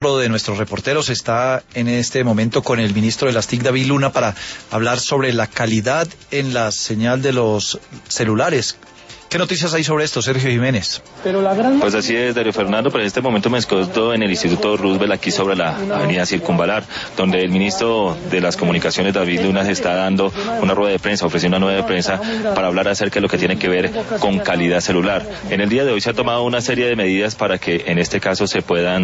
Uno de nuestros reporteros está en este momento con el ministro de las TIC, David Luna, para hablar sobre la calidad en la señal de los celulares. ¿Qué noticias hay sobre esto, Sergio Jiménez? Pues así es, Darío Fernando, pero en este momento me encuentro en el Instituto Roosevelt, aquí sobre la avenida Circunvalar, donde el ministro de las Comunicaciones, David Luna, se está dando una rueda de prensa, ofreciendo una rueda de prensa para hablar acerca de lo que tiene que ver con calidad celular. En el día de hoy se ha tomado una serie de medidas para que en este caso se pueda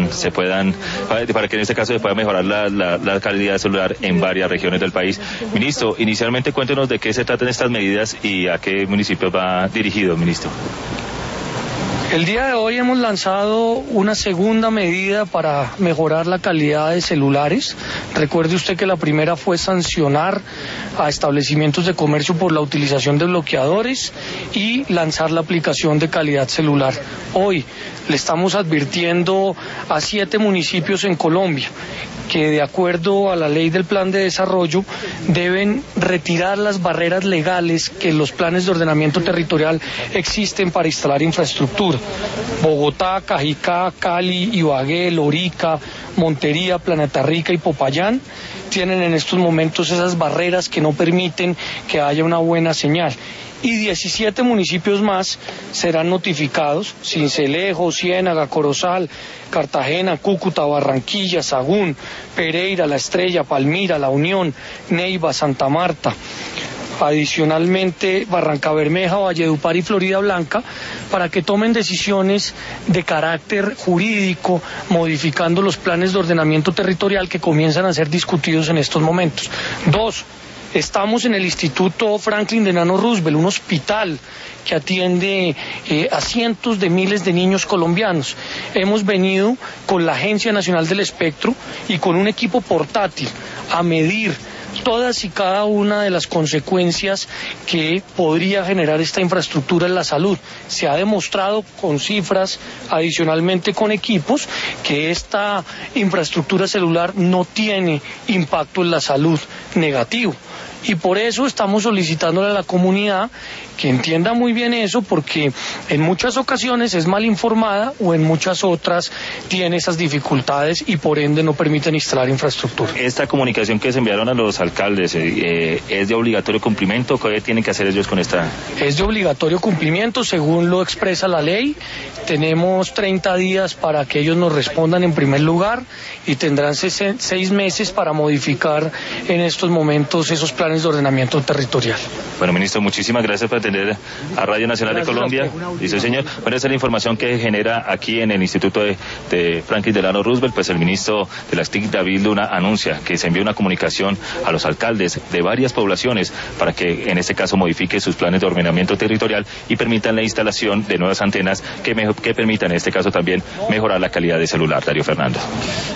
mejorar la calidad celular en varias regiones del país. Ministro, inicialmente cuéntenos de qué se tratan estas medidas y a qué municipios va dirigido, ministro. El día de hoy hemos lanzado una segunda medida para mejorar la calidad de celulares. Recuerde usted que la primera fue sancionar a establecimientos de comercio por la utilización de bloqueadores y lanzar la aplicación de calidad celular. Hoy le estamos advirtiendo a 7 municipios en Colombia que, de acuerdo a la ley del plan de desarrollo, deben retirar las barreras legales que en los planes de ordenamiento territorial existen para instalar infraestructura. Bogotá, Cajicá, Cali, Ibagué, Lorica, Montería, Planeta Rica y Popayán tienen en estos momentos esas barreras que no permiten que haya una buena señal. Y 17 municipios más serán notificados: Sincelejo, Ciénaga, Corozal, Cartagena, Cúcuta, Barranquilla, Sagún, Pereira, La Estrella, Palmira, La Unión, Neiva, Santa Marta. Adicionalmente, Barrancabermeja, Valledupar y Florida Blanca, para que tomen decisiones de carácter jurídico, modificando los planes de ordenamiento territorial que comienzan a ser discutidos en estos momentos. 2. Estamos en el Instituto Franklin Delano Roosevelt, un hospital que atiende a cientos de miles de niños colombianos. Hemos venido con la Agencia Nacional del Espectro y con un equipo portátil a medir todas y cada una de las consecuencias que podría generar esta infraestructura en la salud. Se ha demostrado con cifras, adicionalmente con equipos, que esta infraestructura celular no tiene impacto en la salud negativo. Y por eso estamos solicitándole a la comunidad que entienda muy bien eso, porque en muchas ocasiones es mal informada o en muchas otras tiene esas dificultades y por ende no permiten instalar infraestructura. Esta comunicación que se enviaron a los alcaldes, ¿es de obligatorio cumplimiento? ¿Qué tienen que hacer ellos con esta? Es de obligatorio cumplimiento, según lo expresa la ley. Tenemos 30 días para que ellos nos respondan en primer lugar y tendrán 6 meses para modificar en estos momentos esos planes de ordenamiento territorial. Bueno, ministro, muchísimas gracias por atender a Radio Nacional de Colombia. Dice el señor. Bueno, esa es la información que genera aquí en el Instituto de Franklin Delano Roosevelt. Pues el ministro de las TIC, David Luna, anuncia que se envió una comunicación a los alcaldes de varias poblaciones para que en este caso modifique sus planes de ordenamiento territorial y permitan la instalación de nuevas antenas que permitan en este caso también mejorar la calidad de celular. Darío Fernando.